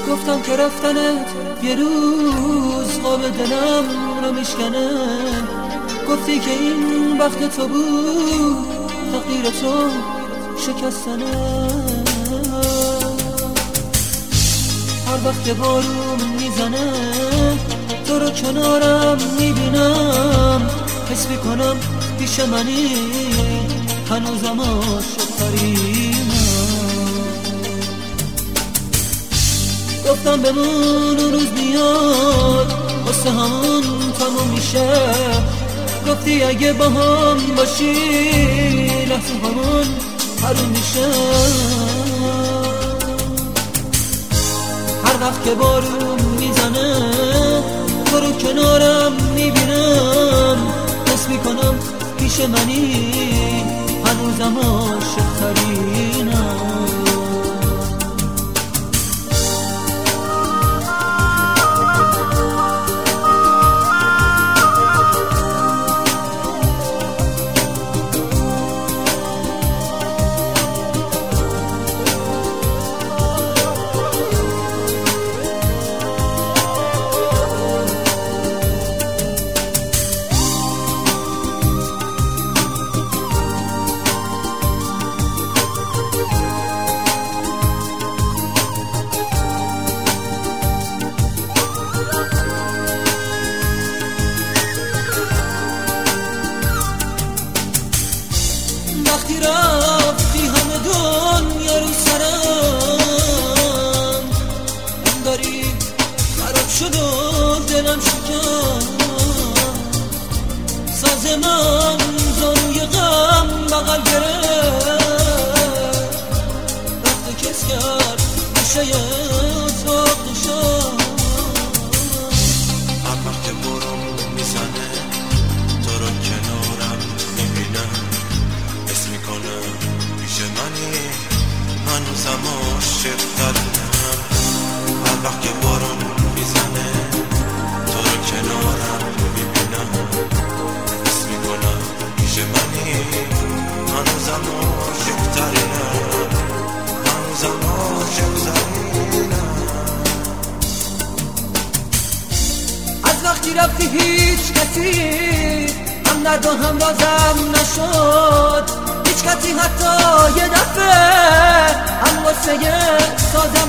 گفتم که رفتنت یه روز قاب دلم رو میشکنه. گفتی که این وقت تو بود، تقدیر تو شکستنه. هر وقت بارون میزنه تو رو کنارم میبینم، حس میکنم پیش منی، هنوزم عاشق‌ترینم. گفتم بمون اون روز میاد، واسه همون تموم میشه. گفتی اگه با هم باشی لحظه همون حروم میشه. هر وقت که بارون میزنه تو رو کنارم میبینم، حس میکنم پیش منی، هنوزم عاشق‌ترینم. وقتی رفتی همه دنیا رو سرم، انگاری خراب شد و دلم شکست. ساز من زانوی غم بغل گرفت، رفت و کس کرد گوشه اتاق نشست. هر وقت بارون میزنه تو رو کنارم میبینم، حس میکنم پیش منی، هنوزم عاشق‌ترینم. هر وقت که بارون میزنه تو رو کنارم میبینم، حس میکنم پیش منی، هنوزم عاشق‌ترینم، هنوزم عاشق‌ترینم. از وقتی رفتی هیچ کسی هم درد و هم رازم نشد، هیچ کسی حتی یه دفعه هم واسه سازم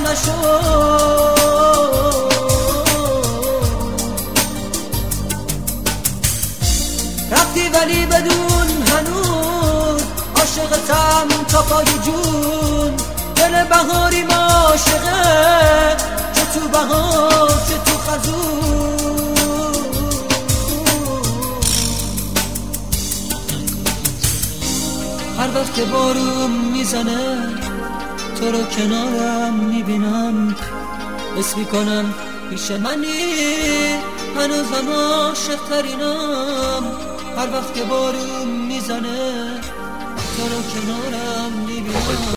نشد. رفتی ولی بدون هنوز عاشقتم تا پای جون. دل بهاری عاشقه، چه تو بهار چه تو خزون. هر وقت که بارون میزنه تو رو کنارم میبینم، حس میکنم پیش منی، هنوزم عاشق‌ترینم. هر وقت که بارون میزنه تو رو کنارم میبینم.